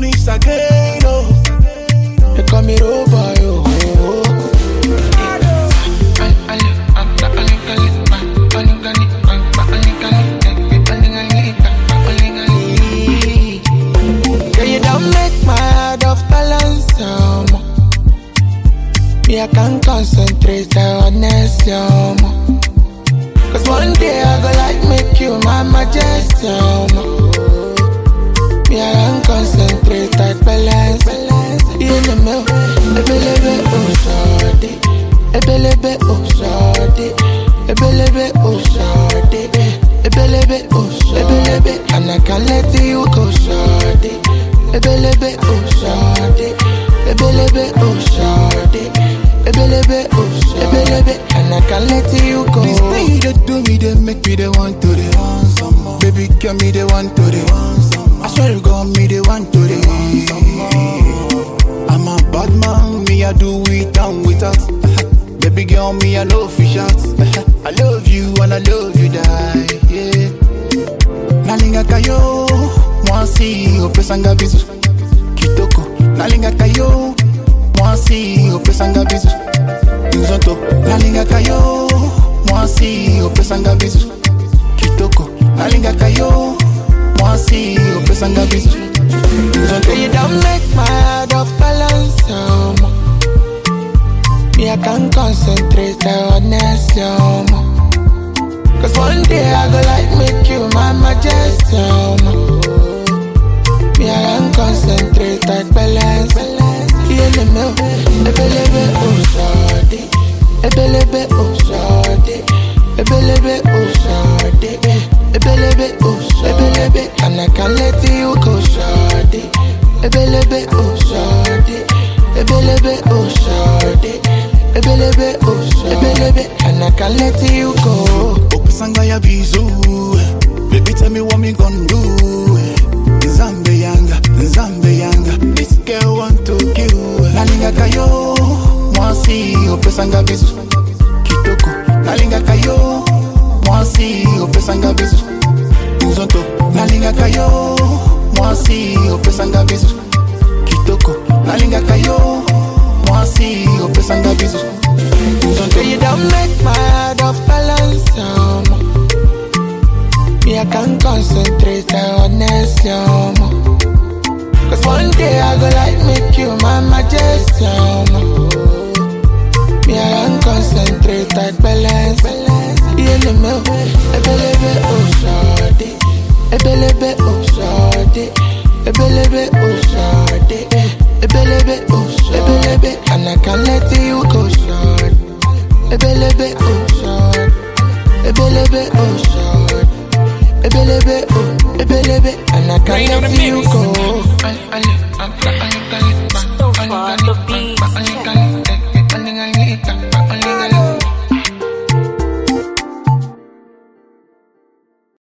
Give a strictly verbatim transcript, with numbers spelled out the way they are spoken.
Punish again, oh. They call me Robo, yo. Girl, you don't make my head off balance, um. Me, I can't concentrate, I honestly, um. Cause one day I go like make you my majesty, um. Me, I can't concentrate, I balance, balance. In the middle, ebelebe, oh, shawty. Ebelebe, oh, shawty. Ebelebe, oh, shawty. Ebelebe, oh, shawty. And I can't let you go, shawty. Ebelebe, oh, shawty. Ebelebe, oh, shawty. Ebelebe, oh, shawty. And I can't let you go. This thing you do me, they make me the one to the want some more. Baby, give me the one to the want some more. I swear you got me the one to the want some more. I'm a bad man, me I do it and without. Baby girl, me I love fish out. I love you and I love you die, yeah. Nalinga kayo, mwansi opesanga bizu. Kitoko, nalinga kayo, mwansi opesanga bizu. Nzonto, nalinga kayo, mwansi opesanga bizu. Kitoko, nalinga kayo, mwansi opesanga bizu. Nzonto, you don't make my head off balance, um. Me, I can't concentrate, I honestly, um. Cause one day I go like make you my majesty, um. Me, I can't concentrate, I balance, balance. In the middle, ebelebe, oh, shawty. Ebelebe, oh, shawty. Ebelebe, oh, shawty. Ebelebe, oh, shawty. And I can't let you go, shawty. Ebelebe, oh, shawty. Ebelebe, oh, shawty. Ebelebe, oh, shawty. And I can't let you go. Opesanga ya bizu. Baby, tell me what me gon' do. Nzambe yanga, Nzambe yanga. This girl want to kill. Nalinga kayo, mwansi opesanga bizu. Kitoko, nalinga kayo, mwansi opesanga bizu. Nzonto, nalinga kayo, mwansi opesanga bizu. Kitoko, nalinga kayo, mwansi opesanga bizu. Nzonto, you don't make my head off balance, um. Me, I can't concentrate, I honestly, um. Cause one day I go like make you my majesty, um. Me, I can't concentrate, I balance, balance. In the middle, ebelebe, oh, shawty. Ebelebe, oh, shawty. Ebelebe, oh, shawty. Ebelebe, oh, shawty. And I can't let you go, shawty. Ebelebe, oh, shawty. Ebelebe, oh, shawty. Ebelebe, oh, ebelebe. And I can't let you go. So far, the beat.